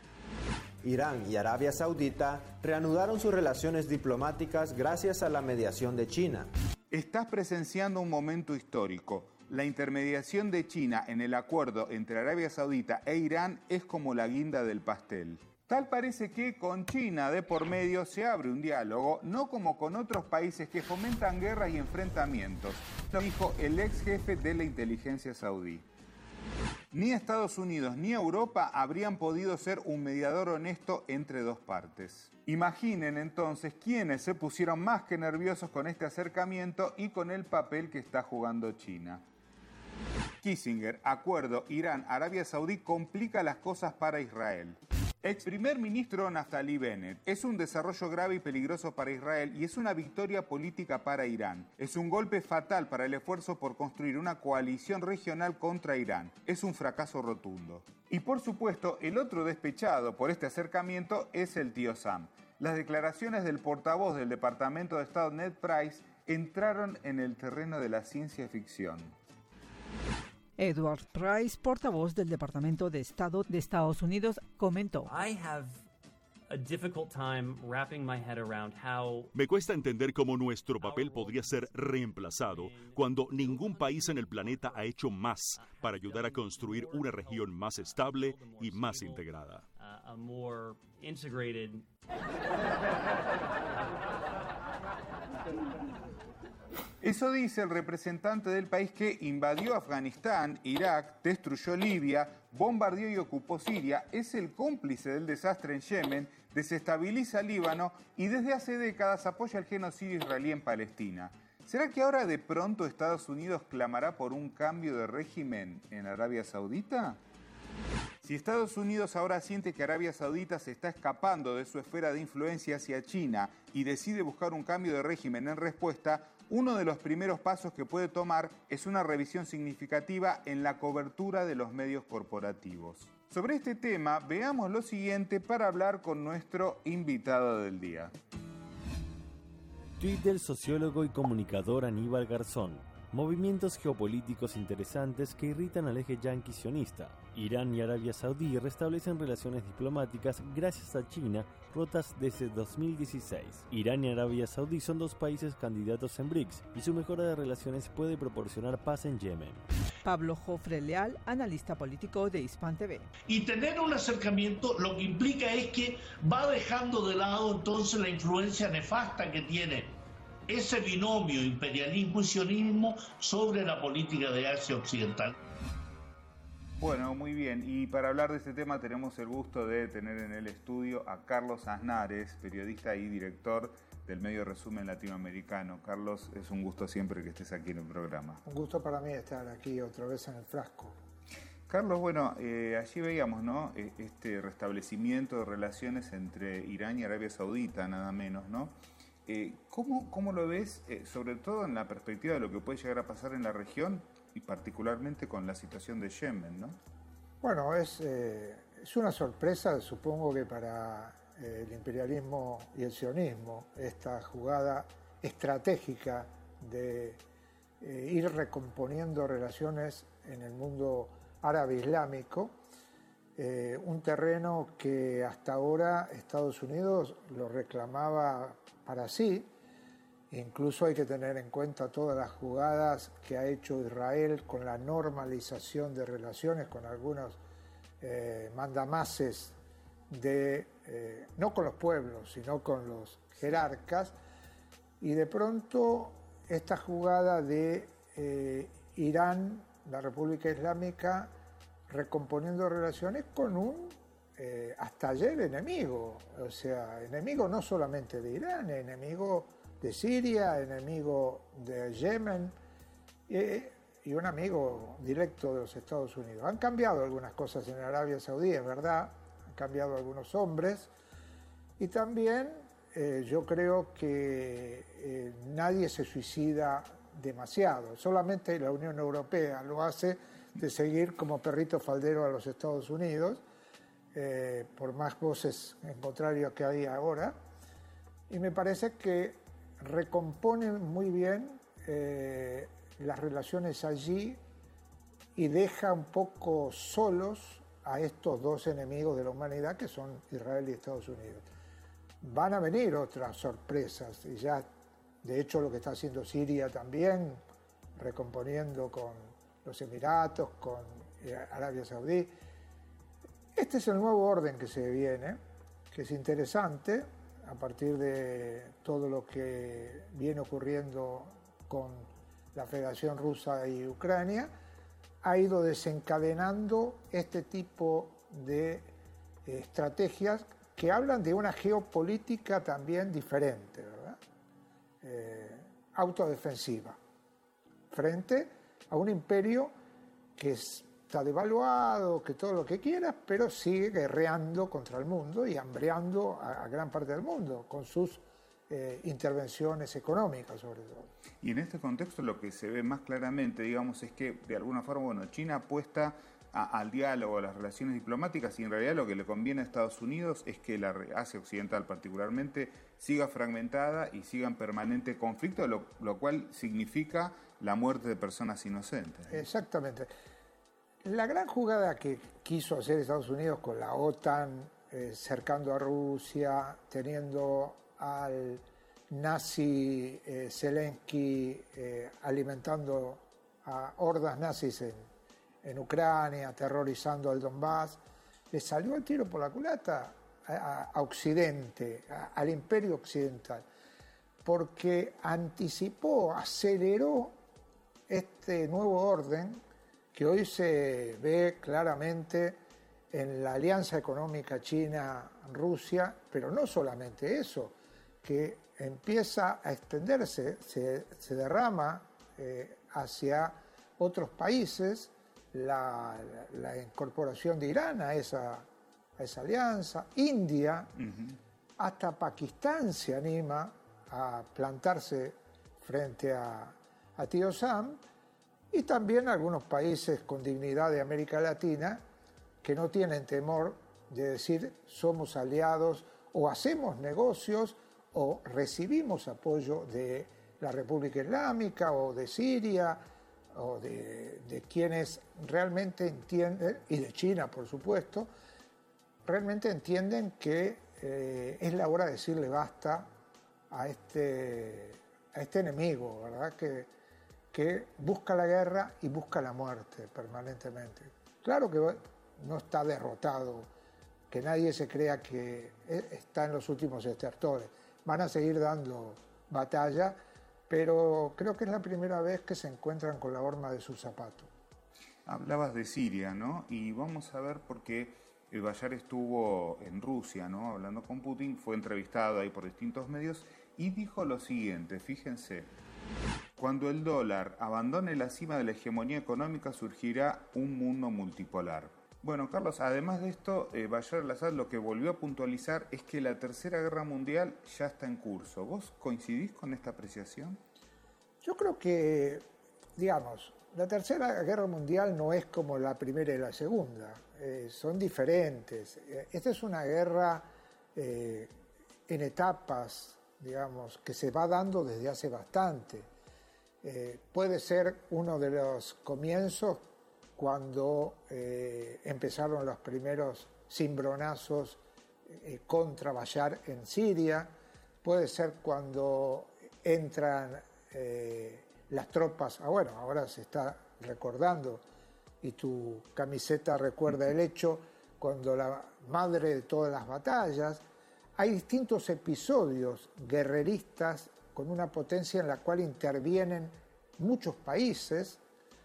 Irán y Arabia Saudita reanudaron sus relaciones diplomáticas gracias a la mediación de China. Estás presenciando un momento histórico. La intermediación de China en el acuerdo entre Arabia Saudita e Irán es como la guinda del pastel. Tal parece que con China de por medio se abre un diálogo, no como con otros países que fomentan guerras y enfrentamientos, lo dijo el ex jefe de la inteligencia saudí. Ni Estados Unidos ni Europa habrían podido ser un mediador honesto entre dos partes. Imaginen entonces quiénes se pusieron más que nerviosos con este acercamiento y con el papel que está jugando China. Kissinger, acuerdo Irán-Arabia Saudí complica las cosas para Israel. Ex primer ministro Naftali Bennett, es un desarrollo grave y peligroso para Israel y es una victoria política para Irán. Es un golpe fatal para el esfuerzo por construir una coalición regional contra Irán. Es un fracaso rotundo. Y por supuesto, el otro despechado por este acercamiento es el tío Sam. Las declaraciones del portavoz del Departamento de Estado Ned Price entraron en el terreno de la ciencia ficción. Edward Price, portavoz del Departamento de Estado de Estados Unidos, comentó: I have a difficult time wrapping my head around how Me cuesta entender cómo nuestro papel podría ser reemplazado cuando ningún país en el planeta ha hecho más para ayudar a construir una región más estable y más integrada. uh, a more integrated Eso dice el representante del país que invadió Afganistán, Irak, destruyó Libia, bombardeó y ocupó Siria, es el cómplice del desastre en Yemen, desestabiliza Líbano y desde hace décadas apoya el genocidio israelí en Palestina. ¿Será que ahora de pronto Estados Unidos clamará por un cambio de régimen en Arabia Saudita? Si Estados Unidos ahora siente que Arabia Saudita se está escapando de su esfera de influencia hacia China y decide buscar un cambio de régimen en respuesta, Uno de los primeros pasos que puede tomar es una revisión significativa en la cobertura de los medios corporativos. Sobre este tema, veamos lo siguiente para hablar con nuestro invitado del día. Tuit del sociólogo y comunicador Aníbal Garzón. Movimientos geopolíticos interesantes que irritan al eje yanqui sionista. Irán y Arabia Saudí restablecen relaciones diplomáticas gracias a China, rotas desde dos mil dieciséis. Irán y Arabia Saudí son dos países candidatos en BRICS y su mejora de relaciones puede proporcionar paz en Yemen. Pablo Jofre Leal, analista político de Hispan T V. Y tener un acercamiento lo que implica es que va dejando de lado entonces la influencia nefasta que tiene ese binomio imperialismo y sionismo sobre la política de Asia Occidental. Bueno, muy bien. Y para hablar de este tema tenemos el gusto de tener en el estudio a Carlos Aznares, periodista y director del medio Resumen Latinoamericano. Carlos, es un gusto siempre que estés aquí en el programa. Un gusto para mí estar aquí otra vez en el frasco. Carlos, bueno, eh, allí veíamos, ¿no?, este restablecimiento de relaciones entre Irán y Arabia Saudita, nada menos, ¿no? Eh, ¿cómo, ¿Cómo lo ves, eh, sobre todo en la perspectiva de lo que puede llegar a pasar en la región y particularmente con la situación de Yemen, ¿no? Bueno, es, eh, es una sorpresa, supongo que para eh, el imperialismo y el sionismo, esta jugada estratégica de eh, ir recomponiendo relaciones en el mundo árabe islámico, eh, un terreno que hasta ahora Estados Unidos lo reclamaba para sí. Incluso hay que tener en cuenta todas las jugadas que ha hecho Israel con la normalización de relaciones con algunos eh, mandamases, de, eh, no con los pueblos, sino con los jerarcas. Y de pronto esta jugada de eh, Irán, la República Islámica, recomponiendo relaciones con un eh, hasta ayer enemigo, o sea, enemigo no solamente de Irán, enemigo de Siria, enemigo de Yemen eh, y un amigo directo de los Estados Unidos. Han cambiado algunas cosas en Arabia Saudí, es verdad, han cambiado algunos hombres y también eh, yo creo que eh, nadie se suicida demasiado, solamente la Unión Europea lo hace de seguir como perrito faldero a los Estados Unidos, eh, por más voces en contrario que hay ahora, y me parece que recomponen muy bien eh, las relaciones allí y deja un poco solos a estos dos enemigos de la humanidad que son Israel y Estados Unidos. Van a venir otras sorpresas y ya, de hecho, lo que está haciendo Siria también, recomponiendo con los Emiratos, con Arabia Saudí. Este es el nuevo orden que se viene, que es interesante a partir de todo lo que viene ocurriendo con la Federación Rusa y Ucrania. Ha ido desencadenando este tipo de eh, estrategias que hablan de una geopolítica también diferente, ¿verdad? Eh, autodefensiva, frente a un imperio que está devaluado, que todo lo que quieras, pero sigue guerreando contra el mundo y hambreando a, a gran parte del mundo con sus eh, intervenciones económicas, sobre todo. Y en este contexto lo que se ve más claramente, digamos, es que de alguna forma, bueno, China apuesta a, al diálogo, a las relaciones diplomáticas, y en realidad lo que le conviene a Estados Unidos es que la Asia Occidental particularmente siga fragmentada y siga en permanente conflicto, lo, lo cual significa la muerte de personas inocentes. Exactamente. La gran jugada que quiso hacer Estados Unidos con la OTAN, eh, cercando a Rusia, teniendo al nazi eh, Zelensky eh, alimentando a hordas nazis en, en Ucrania, aterrorizando al Donbass, le salió el tiro por la culata a, a Occidente, a, al imperio occidental, porque anticipó, aceleró este nuevo orden que hoy se ve claramente en la alianza económica China-Rusia, pero no solamente eso, que empieza a extenderse, se, se derrama eh, hacia otros países la, la, la incorporación de Irán a esa, a esa alianza, India, uh-huh. hasta Pakistán se anima a plantarse frente a, a Tío Sam, y también algunos países con dignidad de América Latina que no tienen temor de decir somos aliados o hacemos negocios o recibimos apoyo de la República Islámica o de Siria o de, de quienes realmente entienden, y de China por supuesto, realmente entienden que eh, es la hora de decirle basta a este, a este enemigo, ¿verdad? Que, que busca la guerra y busca la muerte permanentemente. Claro que no está derrotado, que nadie se crea que está en los últimos estertores. Van a seguir dando batalla, pero creo que es la primera vez que se encuentran con la horma de su zapato. Hablabas de Siria, ¿no? Y vamos a ver por qué el Bayar estuvo en Rusia, ¿no? Hablando con Putin, fue entrevistado ahí por distintos medios y dijo lo siguiente, fíjense: cuando el dólar abandone la cima de la hegemonía económica surgirá un mundo multipolar. Bueno, Carlos, además de esto, eh, Bashar al-Assad lo que volvió a puntualizar es que la Tercera Guerra Mundial ya está en curso. ¿Vos coincidís con esta apreciación? Yo creo que, digamos, la Tercera Guerra Mundial no es como la Primera y la Segunda. Eh, son diferentes. Esta es una guerra eh, en etapas, digamos, que se va dando desde hace bastante. Eh, puede ser uno de los comienzos cuando eh, empezaron los primeros cimbronazos eh, contra Bashar en Siria, puede ser cuando entran eh, las tropas, ah, bueno, ahora se está recordando, y tu camiseta recuerda el hecho, cuando la madre de todas las batallas, hay distintos episodios guerreristas con una potencia en la cual intervienen muchos países,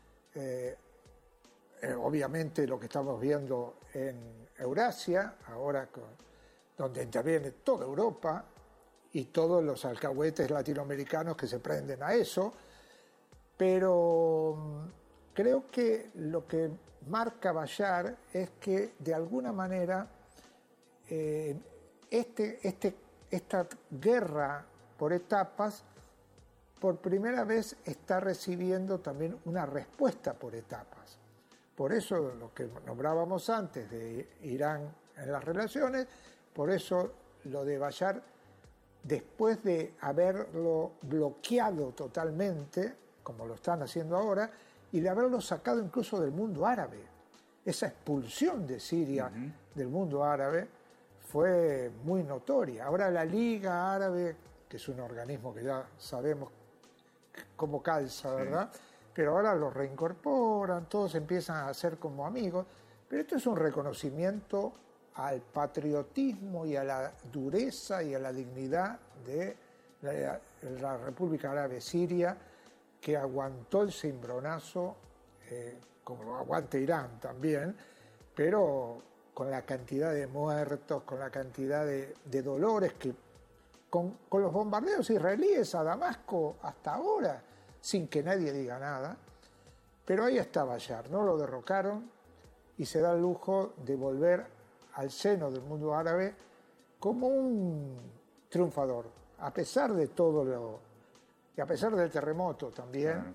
eh, Eh, obviamente lo que estamos viendo en Eurasia, ahora con, donde interviene toda Europa y todos los alcahuetes latinoamericanos que se prenden a eso, pero um, creo que lo que marca Bashar es que de alguna manera eh, este, este, esta guerra por etapas por primera vez está recibiendo también una respuesta por etapas. Por eso lo que nombrábamos antes de Irán en las relaciones, por eso lo de Bashar, después de haberlo bloqueado totalmente, como lo están haciendo ahora, y de haberlo sacado incluso del mundo árabe. Esa expulsión de Siria uh-huh. del mundo árabe fue muy notoria. Ahora la Liga Árabe, que es un organismo que ya sabemos cómo calza, ¿verdad? Sí. Pero ahora los reincorporan, todos empiezan a ser como amigos, pero esto es un reconocimiento al patriotismo y a la dureza y a la dignidad de la, la República Árabe Siria, que aguantó el cimbronazo, eh, como lo aguanta Irán también, pero con la cantidad de muertos, con la cantidad de, de dolores que con, con los bombardeos israelíes a Damasco hasta ahora, sin que nadie diga nada, pero ahí está Bashar, no lo derrocaron y se da el lujo de volver al seno del mundo árabe como un triunfador, a pesar de todo lo, y a pesar del terremoto también, claro.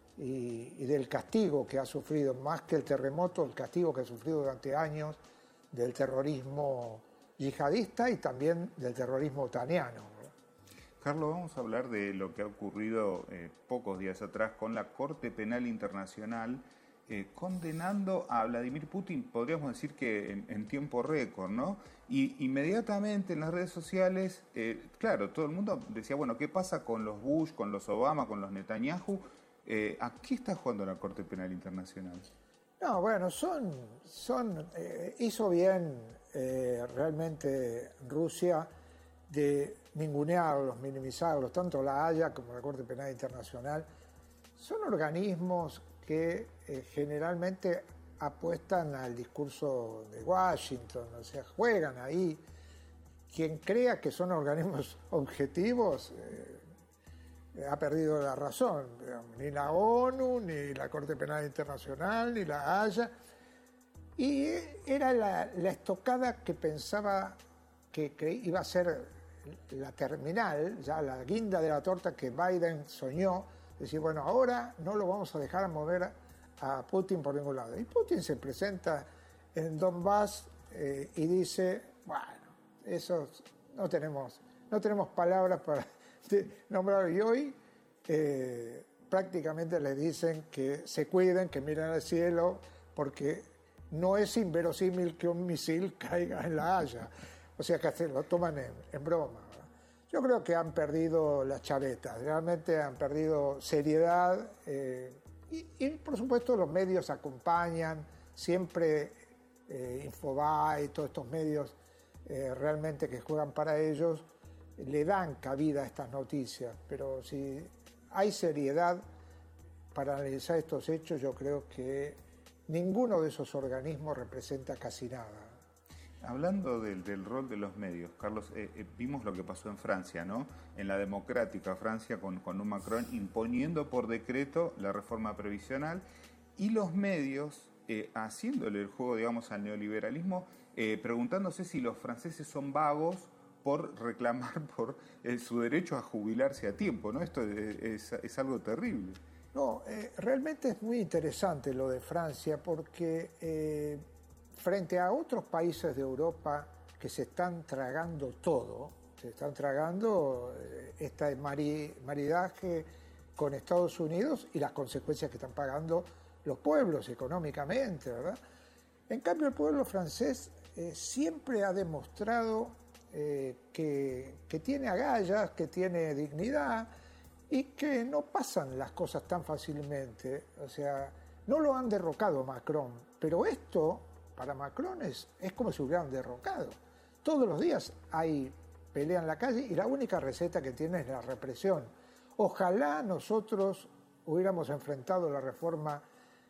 y, y del castigo que ha sufrido, más que el terremoto, el castigo que ha sufrido durante años del terrorismo yihadista y también del terrorismo otaniano. Carlos, vamos a hablar de lo que ha ocurrido eh, pocos días atrás con la Corte Penal Internacional, eh, condenando a Vladimir Putin, podríamos decir que en, en tiempo récord, ¿no? Y inmediatamente en las redes sociales, eh, claro, todo el mundo decía, bueno, ¿qué pasa con los Bush, con los Obama, con los Netanyahu? Eh, ¿A qué está jugando la Corte Penal Internacional? No, bueno, son, son eh, hizo bien eh, realmente Rusia de ningunearlos, minimizarlos, tanto la Haya como la Corte Penal Internacional. Son organismos que eh, generalmente apuestan al discurso de Washington, o sea, juegan ahí. Quien crea que son organismos objetivos eh, ha perdido la razón. Ni la ONU, ni la Corte Penal Internacional, ni la Haya. Y era la, la estocada que pensaba que, que iba a ser la terminal, ya la guinda de la torta que Biden soñó, decir, bueno, ahora no lo vamos a dejar mover a Putin por ningún lado. Y Putin se presenta en Donbass eh, y dice, bueno, eso no tenemos, no tenemos palabras para nombrar. Y hoy eh, prácticamente les dicen que se cuiden, que miren al cielo, porque no es inverosímil que un misil caiga en La Haya. O sea que lo toman en, en broma. Yo creo que han perdido las chavetas, realmente han perdido seriedad eh, y, y por supuesto los medios acompañan, siempre eh, Infobae y todos estos medios eh, realmente que juegan para ellos le dan cabida a estas noticias, pero si hay seriedad para analizar estos hechos, yo creo que ninguno de esos organismos representa casi nada. Hablando del, del rol de los medios, Carlos, eh, eh, vimos lo que pasó en Francia, ¿no? En la democrática Francia con, con un Macron imponiendo por decreto la reforma previsional y los medios eh, haciéndole el juego, digamos, al neoliberalismo, eh, preguntándose si los franceses son vagos por reclamar por eh, su derecho a jubilarse a tiempo, ¿no? Esto es, es, es algo terrible. No, eh, realmente es muy interesante lo de Francia porque... Eh, frente a otros países de Europa que se están tragando todo, se están tragando eh, este mari, maridaje con Estados Unidos y las consecuencias que están pagando los pueblos económicamente, ¿verdad? En cambio, el pueblo francés eh, siempre ha demostrado eh, que, que tiene agallas, que tiene dignidad y que no pasan las cosas tan fácilmente. O sea, no lo han derrocado Macron, pero esto... para Macron es, es como si hubieran derrocado. Todos los días hay pelea en la calle y la única receta que tiene es la represión. Ojalá nosotros hubiéramos enfrentado la reforma,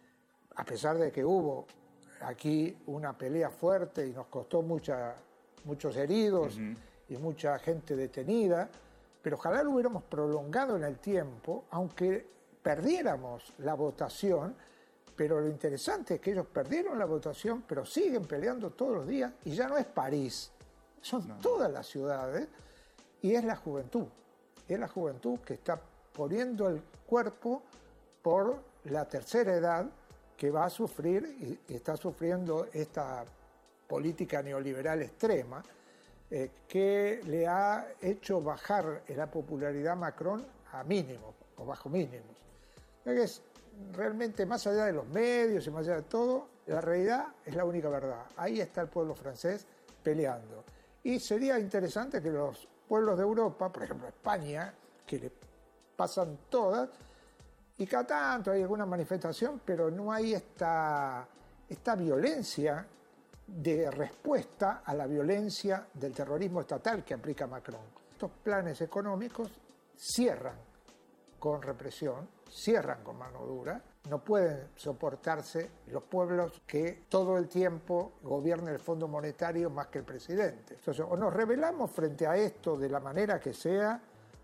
a pesar de que hubo aquí una pelea fuerte y nos costó mucha, muchos heridos uh-huh. y mucha gente detenida, pero ojalá lo hubiéramos prolongado en el tiempo, aunque perdiéramos la votación. Pero lo interesante es que ellos perdieron la votación, pero siguen peleando todos los días y ya no es París, son no. todas las ciudades y es la juventud. Es la juventud que está poniendo el cuerpo por la tercera edad que va a sufrir y, y está sufriendo esta política neoliberal extrema eh, que le ha hecho bajar la popularidad a Macron a mínimos o bajo mínimos. Es, realmente, más allá de los medios y más allá de todo, la realidad es la única verdad. Ahí está el pueblo francés peleando. Y sería interesante que los pueblos de Europa, por ejemplo España, que le pasan todas, y cada tanto hay alguna manifestación, pero no hay esta, esta violencia de respuesta a la violencia del terrorismo estatal que aplica Macron. Estos planes económicos cierran con represión, cierran con mano dura, no pueden soportarse los pueblos que todo el tiempo gobierna el Fondo Monetario más que el presidente. Entonces, o nos rebelamos frente a esto de la manera que sea,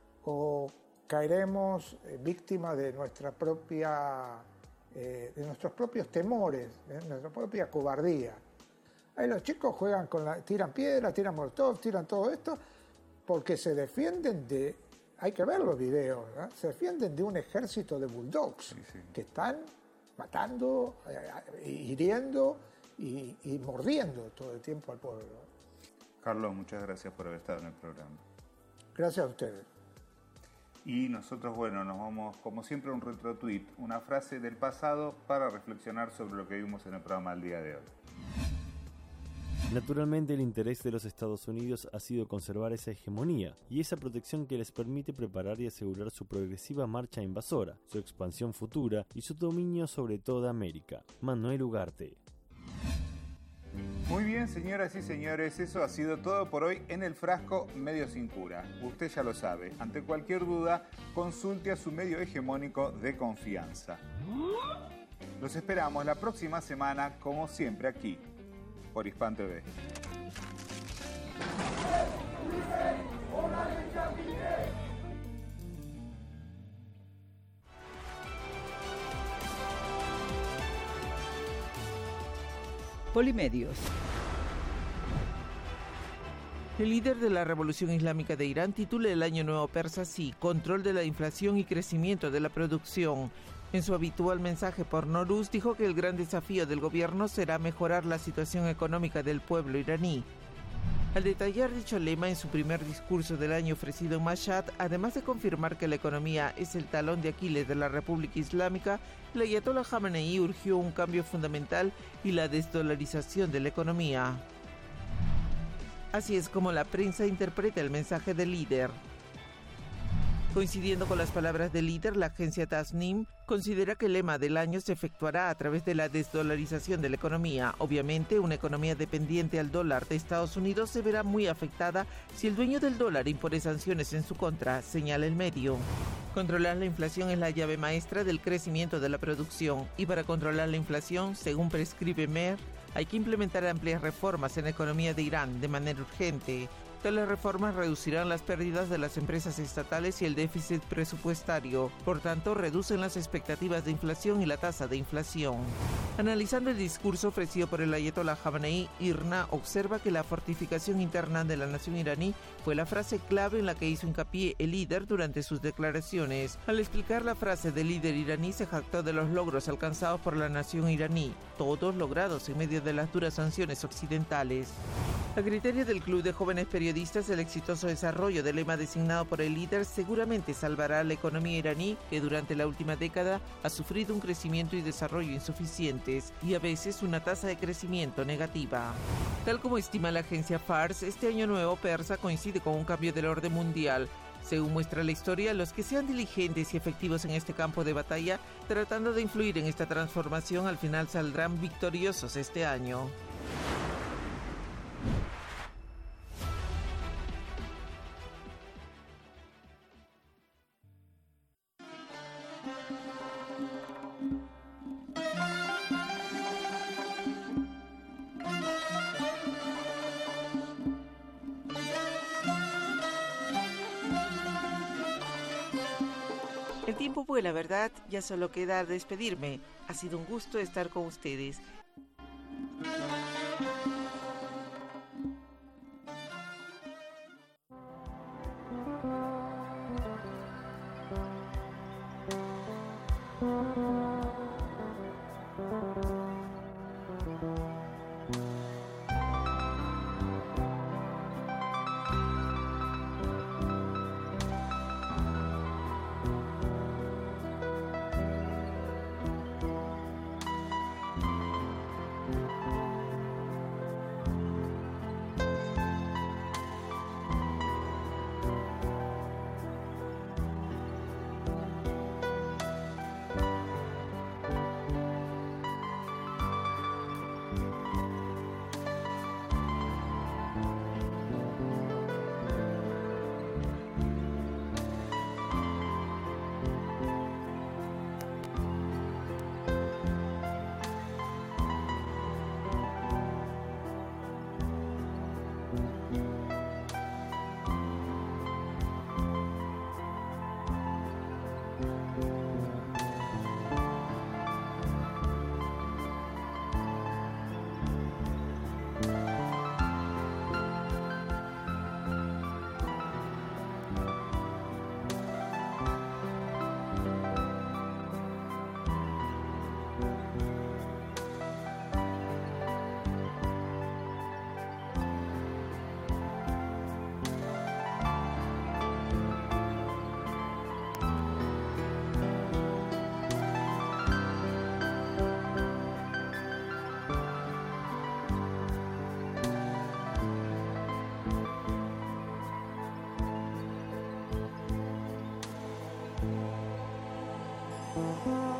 o caeremos eh, víctimas de nuestra propia, eh, de nuestros propios temores, de nuestra propia cobardía. Ahí los chicos juegan con la, tiran piedras, tiran molotov, tiran todo esto, porque se defienden de... Hay que ver los videos, ¿no? Se defienden de un ejército de bulldogs sí, sí. que están matando, eh, hiriendo y, y mordiendo todo el tiempo al pueblo. Carlos, muchas gracias por haber estado en el programa. Gracias a ustedes. Y nosotros, bueno, nos vamos, como siempre, a un retro-tweet, una frase del pasado para reflexionar sobre lo que vimos en el programa del día de hoy. Naturalmente, el interés de los Estados Unidos ha sido conservar esa hegemonía y esa protección que les permite preparar y asegurar su progresiva marcha invasora, su expansión futura y su dominio sobre toda América. Manuel Ugarte. Muy bien, señoras y señores, eso ha sido todo por hoy en El Frasco Medio Sin Cura. Usted ya lo sabe, ante cualquier duda, consulte a su medio hegemónico de confianza. Los esperamos la próxima semana, como siempre, aquí, por Hispan T V. Polimedios. El líder de la Revolución Islámica de Irán titula el Año Nuevo Persa así: control de la inflación y crecimiento de la producción. En su habitual mensaje por Nowruz dijo que el gran desafío del gobierno será mejorar la situación económica del pueblo iraní. Al detallar dicho lema en su primer discurso del año ofrecido en Mashhad, además de confirmar que la economía es el talón de Aquiles de la República Islámica, el ayatolá Jamenei urgió un cambio fundamental y la desdolarización de la economía. Así es como la prensa interpreta el mensaje del líder. Coincidiendo con las palabras del líder, la agencia Tasnim considera que el lema del año se efectuará a través de la desdolarización de la economía. Obviamente, una economía dependiente al dólar de Estados Unidos se verá muy afectada si el dueño del dólar impone sanciones en su contra, señala el medio. Controlar la inflación es la llave maestra del crecimiento de la producción, y para controlar la inflación, según prescribe Mer, hay que implementar amplias reformas en la economía de Irán de manera urgente. Tales reformas reducirán las pérdidas de las empresas estatales y el déficit presupuestario. Por tanto, reducen las expectativas de inflación y la tasa de inflación. Analizando el discurso ofrecido por el ayatolá Jamenei, IRNA observa que la fortificación interna de la nación iraní fue la frase clave en la que hizo hincapié el líder durante sus declaraciones. Al explicar la frase del líder iraní, se jactó de los logros alcanzados por la nación iraní, todos logrados en medio de las duras sanciones occidentales. A criterio del Club de Jóvenes Periodistas, el exitoso desarrollo del lema designado por el líder seguramente salvará a la economía iraní, que durante la última década ha sufrido un crecimiento y desarrollo insuficientes y a veces una tasa de crecimiento negativa. Tal como estima la agencia Fars, este año nuevo persa coincide con un cambio del orden mundial. Según muestra la historia, los que sean diligentes y efectivos en este campo de batalla, tratando de influir en esta transformación, al final saldrán victoriosos este año. El tiempo vuela, ¿verdad? Ya solo queda despedirme. Ha sido un gusto estar con ustedes. Thank you.